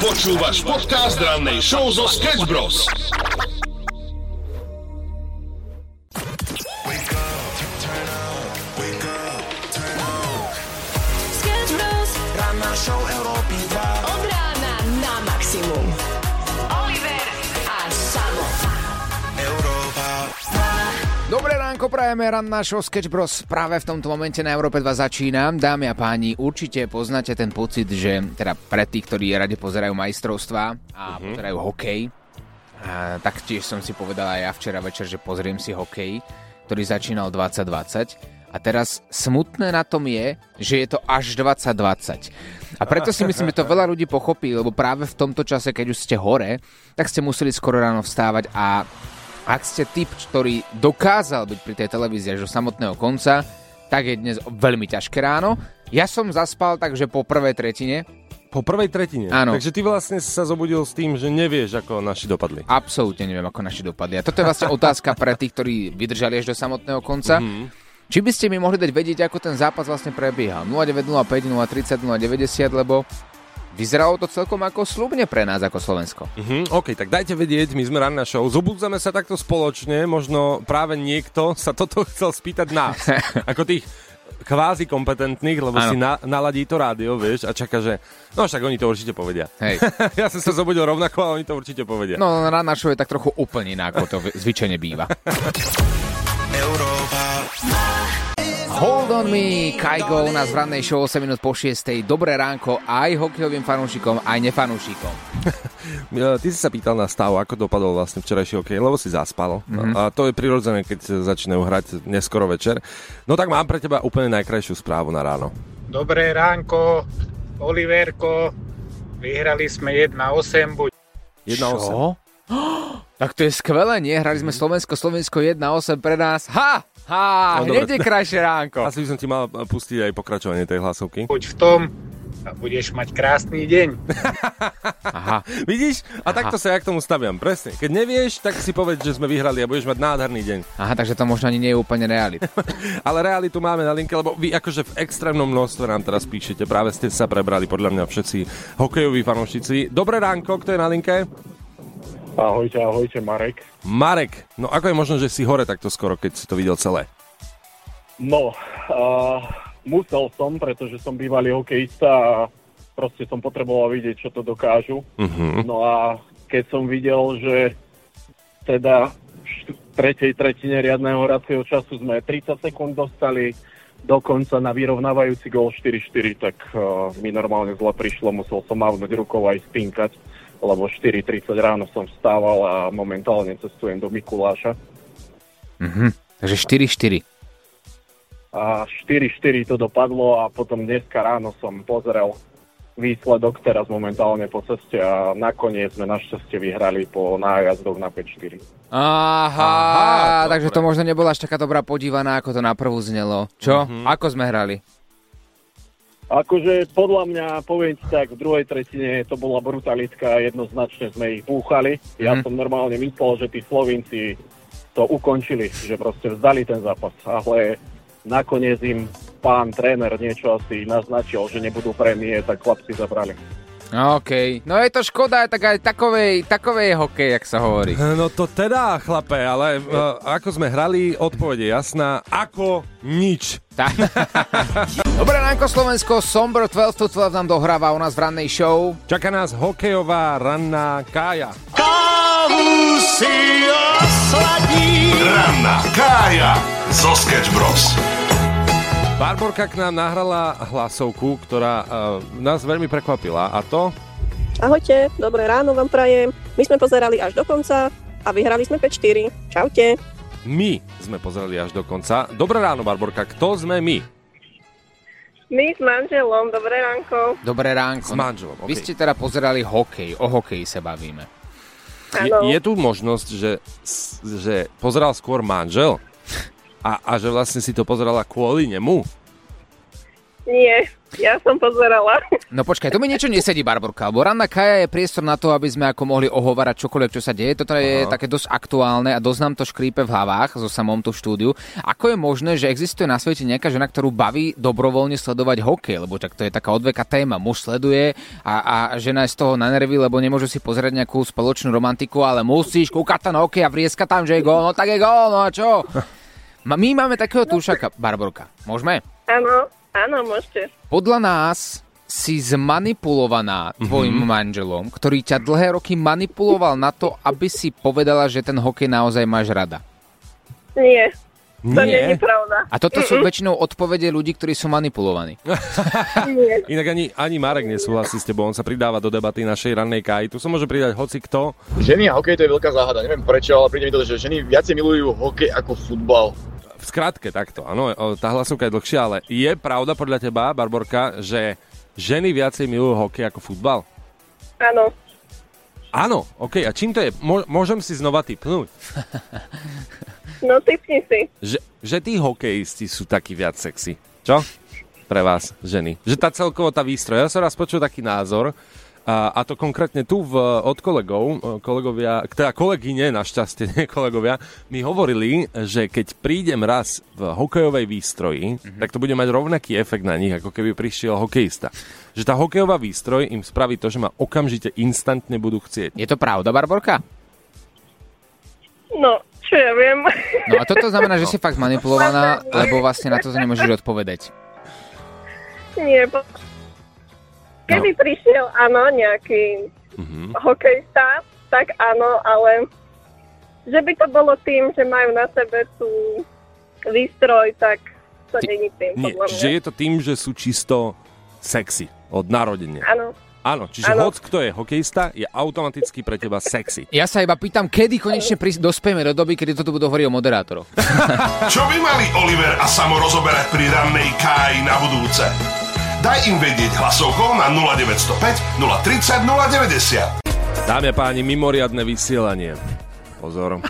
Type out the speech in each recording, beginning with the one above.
Počúvaš podcast rannej show zo Sketch Bros. Sketch Bros. Ranná show Európy 2. Od rána na maximum. Oliver a Samo. Európa 2. Dobré ránko, prajeme, ranná show Sketch Bros. Práve v tomto momente na Európe 2 začína. Dámy a páni, určite poznáte ten pocit, že teda pre tých, ktorí radi pozerajú majstrovstvá a pozerajú hokej, tak tiež som si povedal aj ja včera večer, že pozriem si hokej, ktorý začínal 2020. A teraz smutné na tom je, že je to až 2020. A preto si myslím, že to veľa ľudí pochopí, lebo práve v tomto čase, keď už ste hore, tak ste museli skoro ráno vstávať a ak ste typ, ktorý dokázal byť pri tej televízii až do samotného konca, tak je dnes veľmi ťažké ráno. Ja som zaspal takže po prvej tretine. Po prvej tretine? Áno. Takže ty vlastne sa zobudil s tým, že nevieš, ako naši dopadli. Absolútne neviem, ako naši dopadli. A toto je vlastne otázka pre tých, ktorí vydržali až do samotného konca. Či by ste mi mohli dať vedieť, ako ten zápas vlastne prebiehal? 0905, 030, 090, lebo vyzeralo to celkom ako sľubne pre nás, ako Slovensko. OK, tak dajte vedieť, my sme ranná show. Zobudzame sa takto spoločne, možno práve niekto sa toto chcel spýtať nás. Ako tých kvázi kompetentných, lebo si naladí to rádio, vieš, a čaká, že no však oni to určite povedia. Hej. Ja som sa zobudil rovnako, a oni to určite povedia. No, ranná show je tak trochu úplne iná, ako to zvyčajne býva. Európa Hold on me, Kygo u nás v rannej show 8 minút po 6. Dobré ránko aj hokejovým fanúšikom, aj nefanúšikom. Ty si sa pýtal na stav, ako dopadol vlastne včerajší hokej, lebo si zaspal. A to je prirodzené, keď začínajú hrať neskoro večer. No tak mám pre teba úplne najkrajšiu správu na ráno. Dobré ránko, Oliverko. Vyhrali sme 1-8. 1-8. Čo? Tak to je skvelé, nie? Hrali sme Slovensko 1-8 pre nás. No, hneď je krajšie ránko. Asi by som ti mal pustiť aj pokračovanie tej hlasovky. Buď v tom a budeš mať krásny deň. Aha. Vidíš? A takto sa ja k tomu staviam. Presne. Keď nevieš, tak si povedz, že sme vyhrali a budeš mať nádherný deň. Aha, takže to možno ani nie je úplne realita. Ale realitu máme na linke, lebo vy akože v extrémnom množstve nám teraz píšete. Práve ste sa prebrali podľa mňa všetci hokejoví fanúšici. Dobré ránko, kto je na linke? Ahojte, Marek. Marek, no ako je možno, že si hore takto skoro, keď si to videl celé? No, musel som, pretože som bývalý hokejista a proste som potreboval vidieť, čo to dokážu. No a keď som videl, že teda v tretej tretine riadneho hracieho času sme 30 sekúnd dostali dokonca na vyrovnávajúci gól 4-4, tak mi normálne zle prišlo, musel som mávnuť rukou aj spinkať, lebo 4:30 ráno som vstával a momentálne cestujem do Mikuláša. Takže 4-4. A 4:4 to dopadlo a potom dneska ráno som pozrel výsledok, teraz momentálne po ceste a nakoniec sme našťastie vyhrali po nájazdoch na 5:4. Aha, takže to možno nebola až taká dobrá podívaná, ako to na prvú znelo. Čo? Ako sme hrali? Akože podľa mňa, poviem ti tak, v druhej tretine to bola brutalitka, jednoznačne sme ich búchali. Ja som normálne myslel, že tí Slovinci to ukončili, že proste vzdali ten zápas, ale nakoniec im pán tréner niečo asi naznačil, že nebudú prémie, tak chlapci zabrali. OK, no je to škoda, tak aj takovej hokej, jak sa hovorí. No to teda, chlape, ale ako sme hrali, odpoveď je jasná, ako nič. Dobré ránko Slovensko, Sombor 12 to 12 nám dohráva u nás v rannej show. Čaká nás hokejová ranná Kája. Kávu si osladí. Ranná Kája zo Sketch Bros. Barborka k nám nahrala hlasovku, ktorá nás veľmi prekvapila, a to... Ahojte, dobré ráno vám prajem. My sme pozerali až do konca a vyhrali sme 5-4. Čaute. My sme pozerali až do konca. Dobré ráno, Barborka, kto sme my? My s manželom, dobré ránko. Dobré ránko. S manželom, Vy ste teda pozerali hokej, o hokeji sa bavíme. Je tu možnosť, že pozeral skôr manžel? A že vlastne si to pozerala kvôli nemu? Nie, ja som pozerala. No počkaj, to mi niečo nesedí, Barborka, lebo Ranná Kaja je priestor na to, aby sme ako mohli ohovárať čokoľvek, čo sa deje. Toto je také dosť aktuálne a dosť nám to škrípe v hlavách so samom tu v štúdiu. Ako je možné, že existuje na svete nejaká žena, ktorú baví dobrovoľne sledovať hokej, lebo tak to je taká odveká téma. Muž sleduje a žena je z toho na nervy, lebo nemôže si pozrieť nejakú spoločnú romantiku, ale musíš kúkať na hokej a vrieska tam, že je gól, no tak je gól, no a čo? My máme takého túšaka, Barborka. Môžeme? Áno, môžete. Podľa nás si zmanipulovaná tvojim manželom, ktorý ťa dlhé roky manipuloval na to, aby si povedala, že ten hokej naozaj máš rada. Nie. To nie je pravda. A toto sú väčšinou odpovede ľudí, ktorí sú manipulovaní. Nie. Inak ani Marek nesúhlasí s tebou, on sa pridáva do debaty našej Rannej Káji. Tu sa môže pridať hoci kto. Ženy a hokej to je veľká záhada, neviem prečo, ale príde mi to, že ženy viacej milujú hokej ako futbal. V skratke takto, áno, tá hlasovka je dlhšia, ale je pravda podľa teba, Barborka, že ženy viacej milujú hokej ako futbal? Áno. Áno, okej, a čím to je? Môžem si znova tipnúť? No tipni si. Že tí hokejisti sú takí viac sexy. Čo? Pre vás, ženy. Že tá celkovo tá výstroj. Ja som raz počul taký názor, a to konkrétne tu od kolegovia, teda kolegyne, našťastie, nie kolegovia, mi hovorili, že keď prídem raz v hokejovej výstroji, tak to bude mať rovnaký efekt na nich, ako keby prišiel hokejista. Že tá hokejová výstroj im spraví to, že ma okamžite instantne budú chcieť. Je to pravda, Barborka? No, čo ja viem. No a toto znamená, že si fakt manipulovaná, lebo vlastne na to nemôžeš odpovedať. Nie, keby prišiel, áno, nejaký hokejista, tak áno, ale že by to bolo tým, že majú na sebe tú výstroj, tak to není tým, podľa mňa. Že je to tým, že sú čisto sexy od narodenia. Áno. Áno, čiže hoc kto je hokejista, je automaticky pre teba sexy. Ja sa iba pýtam, kedy konečne dospieme do doby, kedy toto budú hovoriť o moderátoroch. Čo by mali Oliver a Samo rozoberať pri Rannej Káji na budúce? Daj im vedieť hlasovkou na 0905 030 090. Dámy a páni, mimoriadne vysielanie. Pozor.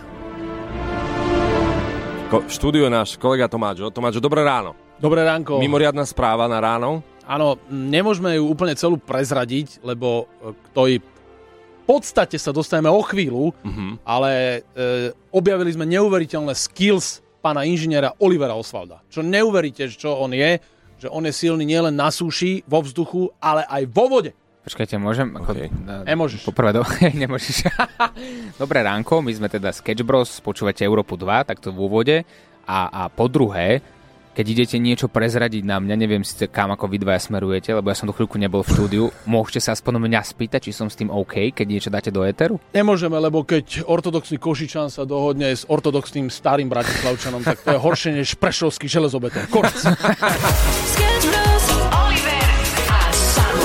Štúdio náš kolega Tomáčo. Tomáčo, dobré ráno. Dobré ránko. Mimoriadna správa na ráno. Áno, nemôžeme ju úplne celú prezradiť, lebo k tej podstate sa dostaneme o chvíľu, ale objavili sme neuveriteľné skills pána inžiniera Olivera Osvalda. Čo neuveríte, čo on je, že on je silný nielen na súši, vo vzduchu, ale aj vo vode. Počkajte, môžem? Okay. Nemôžeš. Poprvé, nemôžeš. Dobré ránko, my sme teda Sketch Bros, počúvate Európu 2, takto v úvode. A po druhé, keď idete niečo prezradiť na mňa, neviem si kam ako vy dvaja smerujete, lebo ja som do chvíľku nebol v štúdiu, môžete sa aspoň mňa spýtať, či som s tým OK, keď niečo dáte do éteru? Nemôžeme, lebo keď ortodoxný Košičan sa dohodne s ortodoxným starým Bratislavčanom, tak to je horšie než prešovský železobetón. Konec. Sketch Bros, Oliver a Samo.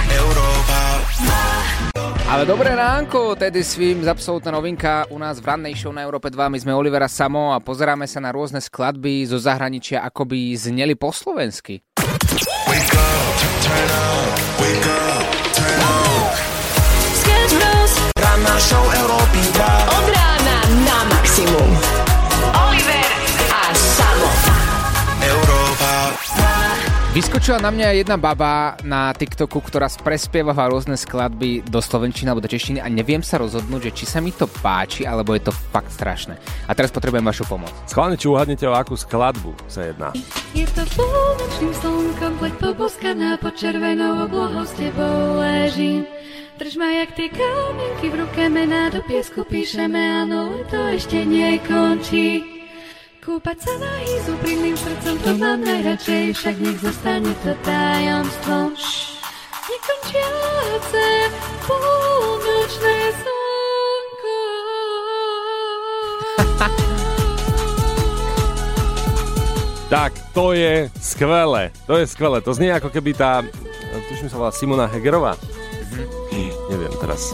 Ale dobré ránko, tedy svým absolútna novinka u nás v rannej show na Európe 2. My sme Oliver a Samo a pozeráme sa na rôzne skladby zo zahraničia, ako by zneli po slovensky. Sketch Bros, Ranná show Európy 2. od rána na maximum. Oliver a Samo. Európa. Vyskočila na mňa jedna baba na TikToku, ktorá prespievala rôzne skladby do slovenčiny alebo do češtiny a neviem sa rozhodnúť, že či sa mi to páči, alebo je to fakt strašné. A teraz potrebujem vašu pomoc. Schválne, či uhadnete, o akú skladbu sa jedná. Je to polnočným slnkom, pleť poboskaná pod červenou oblohou s tebou ležím. Drž ma jak tie kamienky v ruke, mená do piesku píšeme, áno, leto ešte nekončí. Kúpať sa na hýzu prímnym srdcom, to mám najradšej, však nech zostane to tajomstvom. Nekončiace polnočné slnko. Tak, to je skvelé. To znie ako keby tá, tuším sa volá Simona Hegerová. Neviem,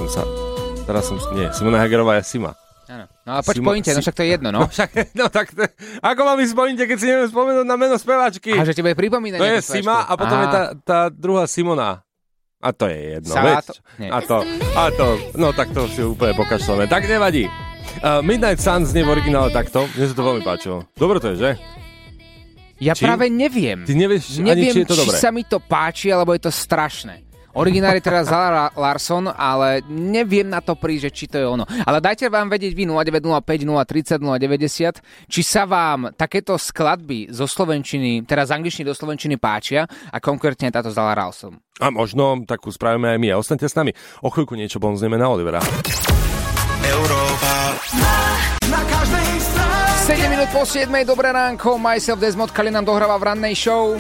Simona Hegerová je Sima. Áno. No a poď pointe, no však to je jedno, no. Tak ako mám ísť pointe, keď si neviem spomenúť na meno speváčky? A že ti bude pripomínať to je speváčku. Sima a potom je tá druhá Simona. A to je jedno, Saláto? veď? A to, no tak to si úplne pokašľame. Tak nevadí. Midnight Sun znie v originále takto. Mne sa to veľmi páčilo. Dobre to je, že? Ja práve neviem. Ty nevieš neviem, ani, či je to dobré. Či sa mi to páči, alebo je to strašné. Originál je teraz Zara Larsson, ale neviem na to prísť, či to je ono. Ale dajte vám vedieť vy 0905 030 090, či sa vám takéto skladby zo slovenčiny, teda z angličtiny do slovenčiny páčia a konkrétne táto Zara Larsson. A možno takú spravíme aj my. A ostaňte s nami. O chvíľku niečo bonzneme na Olivera. Európa. Na každej strane. 7 minút po 7, dobré ránko. Myself Desmond Kali nám dohráva v rannej show.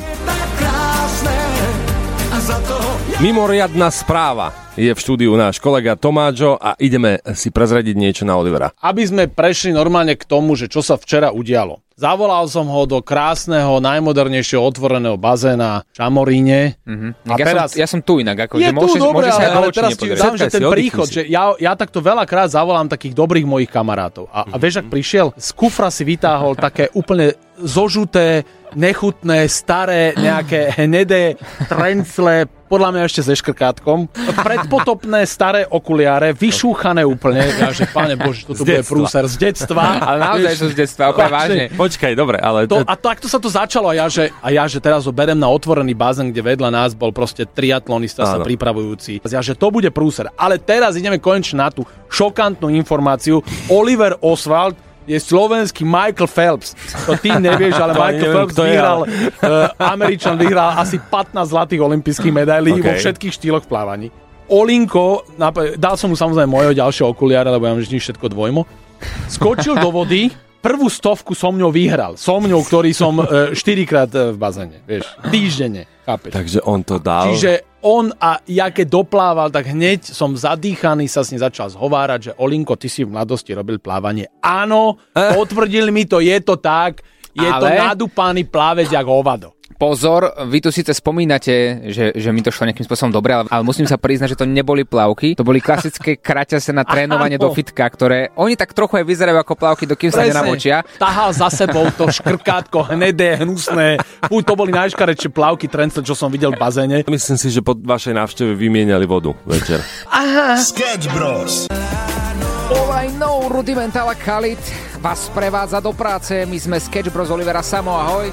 Mimoriadna správa. Je v štúdiu náš kolega Tomáčo a ideme si prezradiť niečo na Olivera. Aby sme prešli normálne k tomu, že čo sa včera udialo. Zavolal som ho do krásneho, najmodernejšieho otvoreného bazéna v Šamoríne. A teraz... ja som tu inak. Ako, je že tu, dobre, ale teraz ti dám, že ten si, príchod, že ja takto veľakrát zavolám takých dobrých mojich kamarátov. A vieš, ak prišiel, z kufra si vytáhol také úplne zožuté, nechutné, staré, nejaké hnedé trencle, podľa mňa ešte se škrkátkom, predpotopné staré okuliare, vyšúchané úplne. Ja, že páne Bože, toto bude prúser z detstva. Ale naozaj sú z detstva, úplne vážne. Počkaj, dobre, ale... A takto sa to začalo a ja, že teraz ho berem na otvorený bazén, kde vedľa nás bol proste triatlonista sa pripravujúci. Ja, že to bude prúser. Ale teraz ideme konečne na tú šokantnú informáciu. Oliver Oswald je slovenský Michael Phelps. To ty nevieš, ale Michael Phelps vyhral, Američan vyhral asi 15 zlatých olympijských medailí vo všetkých štýloch v plávaní. Olinko, dal som mu samozrejme mojho ďalšieho okuliara, lebo ja mám vždy všetko dvojmo, skočil do vody, prvú 100 so mňou vyhral. So mňou, ktorý som 4-krát v bazéne, vieš, týždenne. Chápeš? Takže on to dal. Čiže on a ja keď doplával, tak hneď som zadýchaný, sa s ním začal zhovárať, že Olinko, ty si v mladosti robil plávanie. Áno, potvrdili mi to, je to tak, je to nadúpaný plávec jak hovado. Pozor, vy tu síce spomínate, že mi to šlo nejakým spôsobom dobre, ale musím sa priznať, že to neboli plavky, to boli klasické kraťase na trénovanie do fitka, ktoré oni tak trochu aj vyzerajú ako plavky, dokým sa nenamočia. Tahal za sebou to škrkátko, hnedé, hnusné. To boli najškarečšie plavky trencle, čo som videl v bazéne. Myslím si, že po vašej návšteve vymieniali vodu večer. Aha. Sketch Bros. All I know, Rudimental Khalid vás prevádza do práce. My sme Sketch Bros. Olivera Samo, ahoj.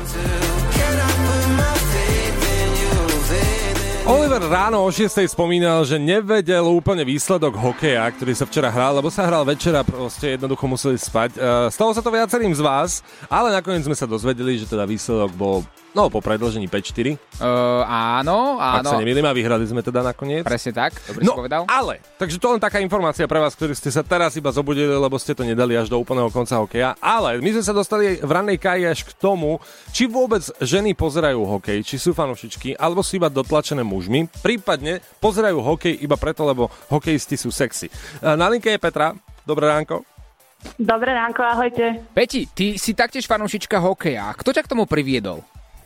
Oliver ráno o 6 spomínal, že nevedel úplne výsledok hokeja, ktorý sa včera hral, lebo sa hral večer a proste jednoducho museli spať. Stalo sa to viacerým z vás, ale nakoniec sme sa dozvedeli, že teda výsledok bol po predĺžení 5-4. Áno. Ak sa nemýlim a vyhrali sme teda nakoniec. Presne tak, dobre si povedal. Ale, takže to len taká informácia pre vás, ktorí ste sa teraz iba zobudili, lebo ste to nedali až do úplného konca hokeja. Ale my sme sa dostali v rannej káji až k tomu, či vôbec ženy pozerajú hokej, či sú fanúšičky, alebo sú iba dotlačené mužmi, prípadne pozerajú hokej iba preto, lebo hokejisti sú sexy. Na linke je Petra. Dobré ránko. Dobré ránko, ahojte. Peti, ty si taktiež fanúšička hokeja. Kto ťa k tomu priviedol?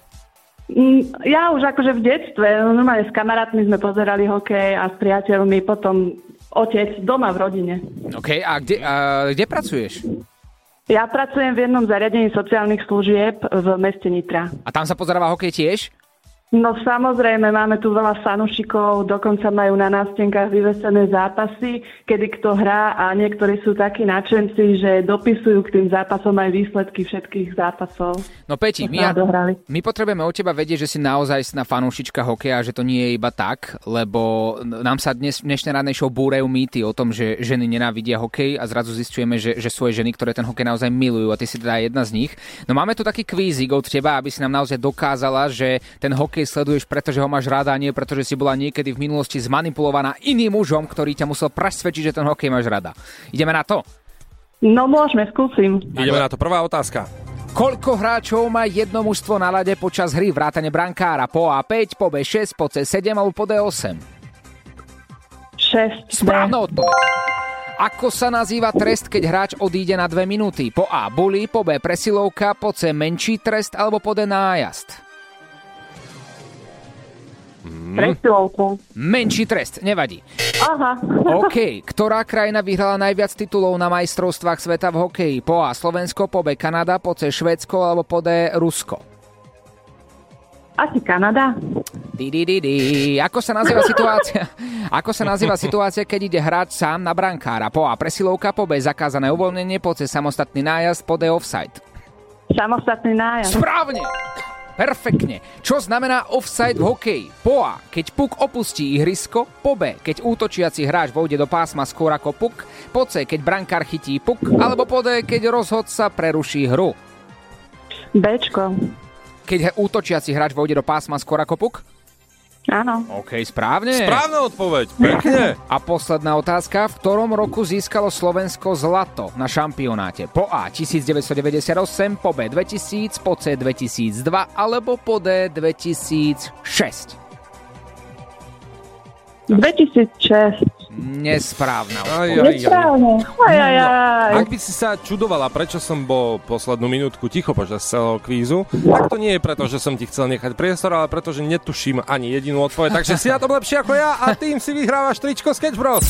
Ja už akože v detstve, normálne s kamarátmi sme pozerali hokej a s priateľmi, potom otec doma v rodine. OK, a kde pracuješ? Ja pracujem v jednom zariadení sociálnych služieb v meste Nitra. A tam sa pozeráva hokej tiež? No samozrejme, máme tu veľa fanúšikov, dokonca majú na nástenkách vyvesené zápasy, kedy kto hrá a niektorí sú takí nadšenci, že dopisujú k tým zápasom aj výsledky všetkých zápasov. No Peti, my potrebujeme od teba vedieť, že si naozaj fanúšička hokeja, že to nie je iba tak, lebo nám sa dnešné rannej show búrajú mýty o tom, že ženy nenávidia hokej a zrazu zistujeme, že sú aj ženy, ktoré ten hokej naozaj milujú a ty si teda jedna z nich. No máme tu taký kvízik od teba, aby si nám naozaj dokázala, že ten hokej sleduješ, pretože ho máš rada, nie pretože si bola niekedy v minulosti zmanipulovaná iným mužom, ktorý ťa musel presvedčiť, že ten hokej máš rada. Ideme na to? No môžeme, skúsim. Ideme na to. Prvá otázka. Koľko hráčov má jedno mužstvo na ľade počas hry vrátane brankára? Po A5, po B6, po C7 alebo po D8? 6. Správna odpoveď. Ako sa nazýva trest, keď hráč odíde na 2 minúty? Po A bully, po B presilovka, po C menší trest alebo po D nájazd? Presilovku. Menší trest, nevadí. Aha. OK. Ktorá krajina vyhrala najviac titulov na majstrovstvách sveta v hokeji? Po A Slovensko, po B Kanada, po C Švédsko alebo po D Rusko? Asi Kanada. Ako sa nazýva situácia, keď ide hráč sám na brankára? Po A presilovka, po B zakázané uvoľnenie, po C samostatný nájazd, po D offside? Samostatný nájazd. Správne! Perfektne. Čo znamená offside v hokeji? Po A, keď puk opustí ihrisko, po B, keď útočiaci hráč vojde do pásma skôr ako puk, po C, keď brankár chytí puk, alebo po D, keď rozhodca preruší hru. Bčko. Keď útočiaci hráč vojde do pásma skôr ako puk? Áno. OK, správne. Správna odpoveď, pekne. A posledná otázka. V ktorom roku získalo Slovensko zlato na šampionáte? Po A 1998, po B 2000, po C 2002 alebo po D 2006? 2006. Nesprávna Nesprávne. Ak by si sa čudovala, prečo som bol poslednú minútku ticho počas celého kvízu, tak to nie je preto, že som ti chcel nechať priestor, ale preto, že netuším ani jedinú odpoveď, takže si na tom lepšie ako ja a tým si vyhrávaš tričko Sketch Bros.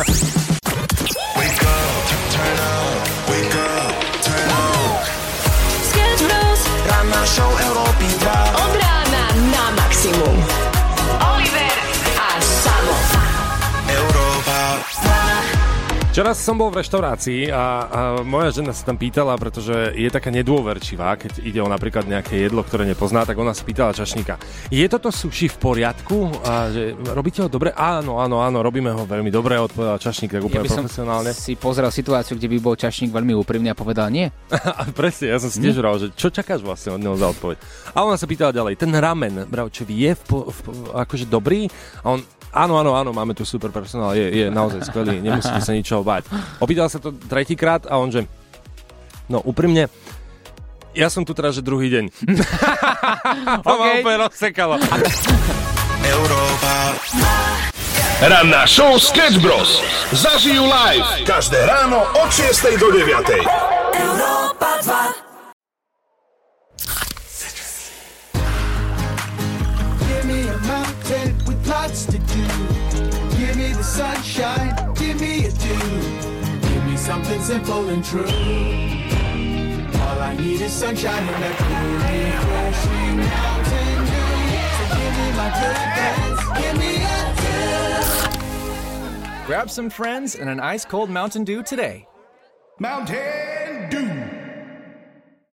Sketch Bros. Ranná show Európy 2. Od rána na maximum. Oliver a Samo. Európa 2. Včera som bol v reštaurácii a moja žena sa tam pýtala, pretože je taká nedôverčivá, keď ide o napríklad nejaké jedlo, ktoré nepozná, tak ona sa pýtala čašníka: je toto sushi v poriadku? A že robíte ho dobre? Áno, robíme ho veľmi dobre, odpovedal čašník tak úplne profesionálne. Ja by som si pozrel situáciu, kde by bol čašník veľmi úprimný a povedal nie. Presne, ja som si tiež vral, že čo čakáš vlastne od neho za odpoveď. A ona sa pýtala ďalej: ten ramen, bravčevi, je akože dobrý? A on: áno, máme tu super personál, je naozaj skvelý, nemusíte sa ničoho báť. Opýtal sa to tretíkrát a on že: no úprimne, ja som tu teraz, že druhý deň. To ma úplne rozsekalo. Európa 2. Ranná show Sketch Bros. Zažijú live každé ráno od 6 do 9. Európa 2. Give me a mountain with lots to do. Give me the sunshine, give me a dew. Give me something simple and true. All I need is sunshine and that cool, refreshing mountain dew. So give me my good friends, give me a dew. Grab some friends and an ice cold Mountain Dew today. Mountain